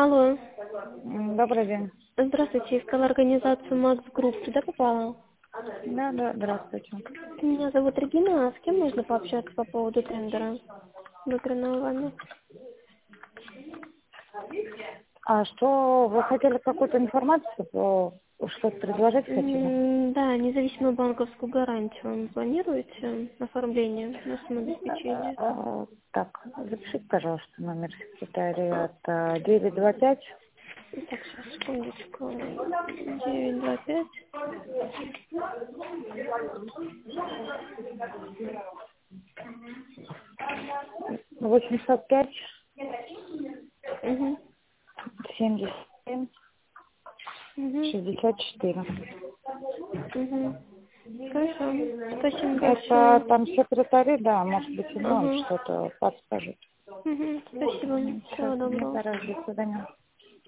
Алло. Добрый день. Здравствуйте, искала организацию Макс Групп. Сюда попала? Да, здравствуйте. Меня зовут Регина, а с кем можно пообщаться по поводу тендера? Выбранного вами. А что, вы хотели какую-то информацию, что-то предложить хотели? Да, независимую банковскую гарантию. Вы планируете оформление на самообеспечение? Так, запишите, пожалуйста, номер секретариата 925. Так, сейчас, секундочку. 925. 805 Угу. 77 Угу. 64. Угу. Хорошо. Спасибо Это большое. там секретари, да, может быть, ему он Угу. что-то подскажет. Угу. Спасибо. Все, Всего на доброго. здоровье, до свидания.